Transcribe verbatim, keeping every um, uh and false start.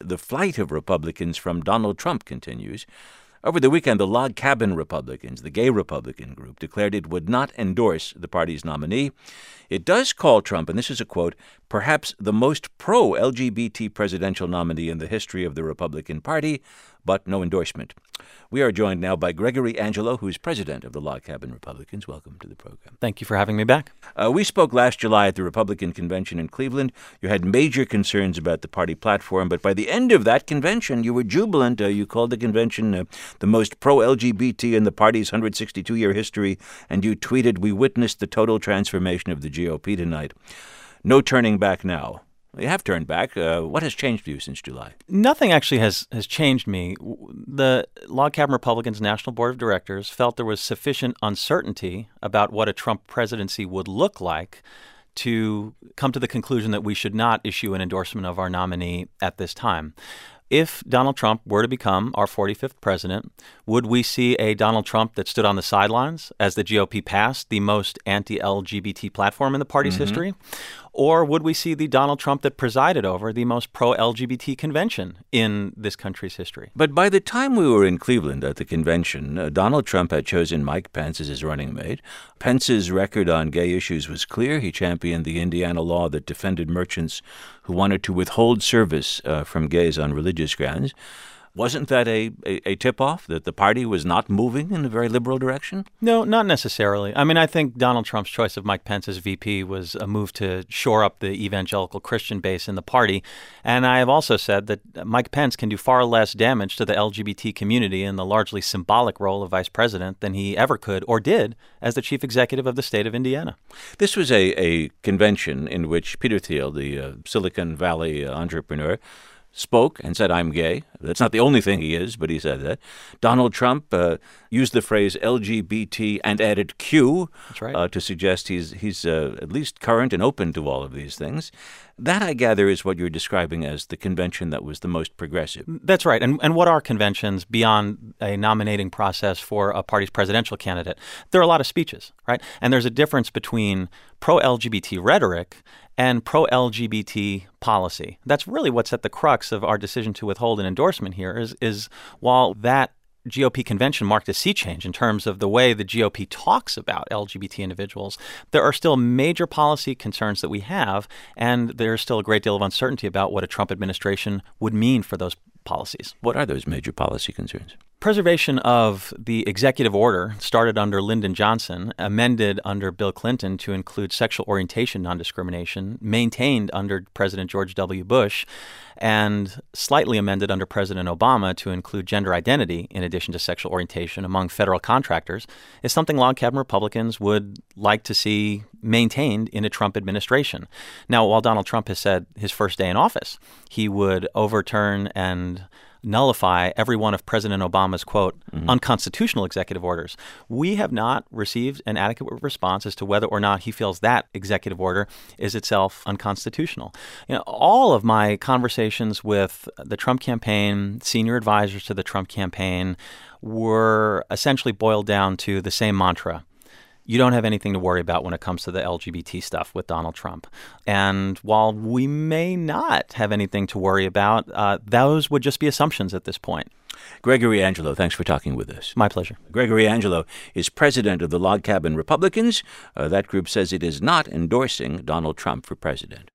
the flight of Republicans from Donald Trump continues. Over the weekend, the Log Cabin Republicans, the gay Republican group, declared it would not endorse the party's nominee. It does call Trump, and this is a quote, perhaps the most pro-L G B T presidential nominee in the history of the Republican Party, but no endorsement. We are joined now by Gregory Angelo, who's president of the Log Cabin Republicans. Welcome to the program. Thank you for having me back. Uh, we spoke last July at the Republican convention in Cleveland. You had major concerns about the party platform, but by the end of that convention, you were jubilant. Uh, you called the convention uh, the most pro-L G B T in the party's one hundred sixty-two year history, and you tweeted, "We witnessed the total transformation of the G O P tonight. No turning back now." You have turned back. Uh, what has changed for you since July? Nothing actually has, has changed me. The Log Cabin Republicans National Board of Directors felt there was sufficient uncertainty about what a Trump presidency would look like to come to the conclusion that we should not issue an endorsement of our nominee at this time. If Donald Trump were to become our forty-fifth president, would we see a Donald Trump that stood on the sidelines as the G O P passed the most anti-L G B T platform in the party's mm-hmm. history? Or would we see the Donald Trump that presided over the most pro-L G B T convention in this country's history? But by the time we were in Cleveland at the convention, uh, Donald Trump had chosen Mike Pence as his running mate. Pence's record on gay issues was clear. He championed the Indiana law that defended merchants who wanted to withhold service uh, from gays on religious grounds. Wasn't that a, a, a tip-off that the party was not moving in a very liberal direction? No, not necessarily. I mean, I think Donald Trump's choice of Mike Pence as V P was a move to shore up the evangelical Christian base in the party. And I have also said that Mike Pence can do far less damage to the L G B T community in the largely symbolic role of vice president than he ever could or did as the chief executive of the state of Indiana. This was a, a convention in which Peter Thiel, the uh, Silicon Valley uh, entrepreneur, spoke and said, "I'm gay." That's not the only thing he is, but he said that. Donald Trump uh, used the phrase L G B T and added Q. That's right. uh, to suggest he's he's uh, at least current and open to all of these things. That, I gather, is what you're describing as the convention that was the most progressive. That's right. And and what are conventions beyond a nominating process for a party's presidential candidate? There are a lot of speeches, right? And there's a difference between pro-L G B T rhetoric and pro-L G B T policy. That's really what's at the crux of our decision to withhold an endorsement here is, is while that G O P convention marked a sea change in terms of the way the G O P talks about L G B T individuals, there are still major policy concerns that we have, and there's still a great deal of uncertainty about what a Trump administration would mean for those policies. What are those major policy concerns? Preservation of the executive order started under Lyndon Johnson, amended under Bill Clinton to include sexual orientation non-discrimination, maintained under President George W. Bush, and slightly amended under President Obama to include gender identity in addition to sexual orientation among federal contractors, is something Log Cabin Republicans would like to see maintained in a Trump administration. Now, while Donald Trump has said his first day in office, he would overturn and nullify every one of President Obama's, quote, mm-hmm. unconstitutional executive orders. We have not received an adequate response as to whether or not he feels that executive order is itself unconstitutional. You know, all of my conversations with the Trump campaign, senior advisors to the Trump campaign, were essentially boiled down to the same mantra. You don't have anything to worry about when it comes to the L G B T stuff with Donald Trump. And while we may not have anything to worry about, uh, those would just be assumptions at this point. Gregory Angelo, thanks for talking with us. My pleasure. Gregory Angelo is president of the Log Cabin Republicans. Uh, that group says it is not endorsing Donald Trump for president.